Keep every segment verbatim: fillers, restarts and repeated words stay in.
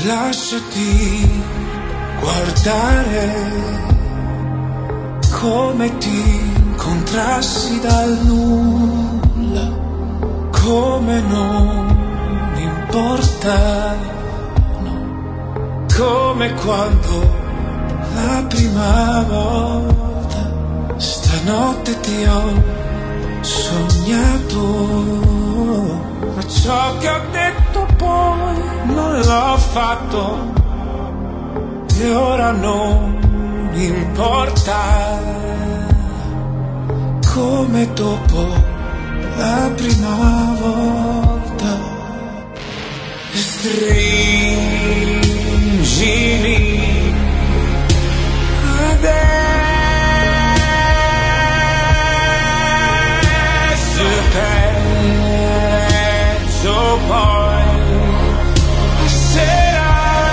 Lasciati guardare come ti incontrassi dal nulla, come non importa, no, come quando la prima volta. Stanotte ti ho sognato, ma ciò che ho detto poi non l'ho fatto e ora non importa, come dopo la prima volta. Stringimi adesso il peggio poi passerà.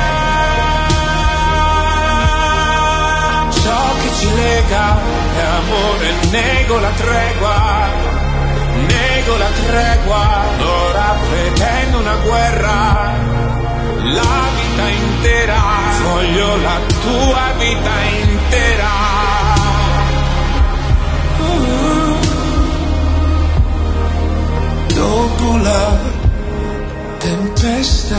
Ciò che ci lega è amore, nego la tregua, nego la tregua. Ora pretendo una guerra, la vita intera, voglio la tua vita intera. Uh, dopo la tempesta,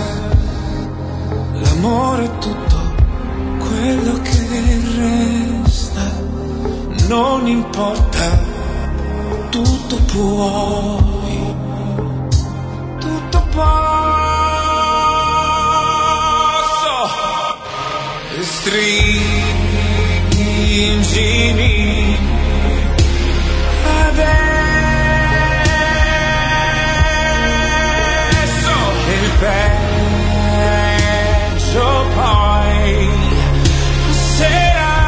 l'amore è tutto quello che resta. Non importa, tutto puoi, tutto posso. Stringimi adesso il peggio poi passerà.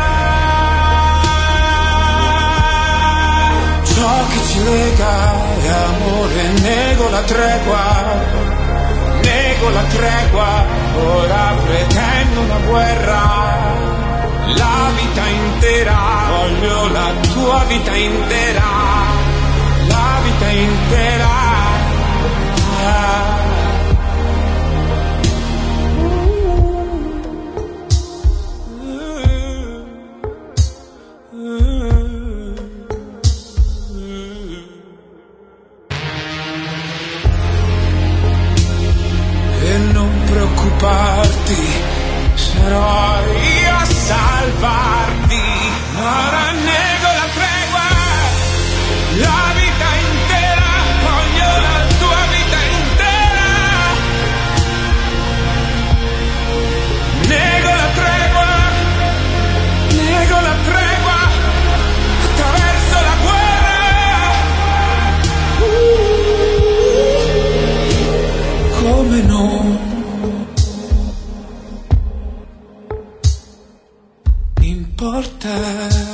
Ciò che ci lega è amore, nego la tregua, nego la tregua. Ora pretendo una guerra, la vita intera, voglio la tua vita intera, la vita intera. Ah. E non preoccuparti, sarò io a salvarti. Ora nego la tregua, la vita intera, voglio la tua vita intera. Nego la tregua, nego la tregua, attraverso la guerra. Uh, come non importa.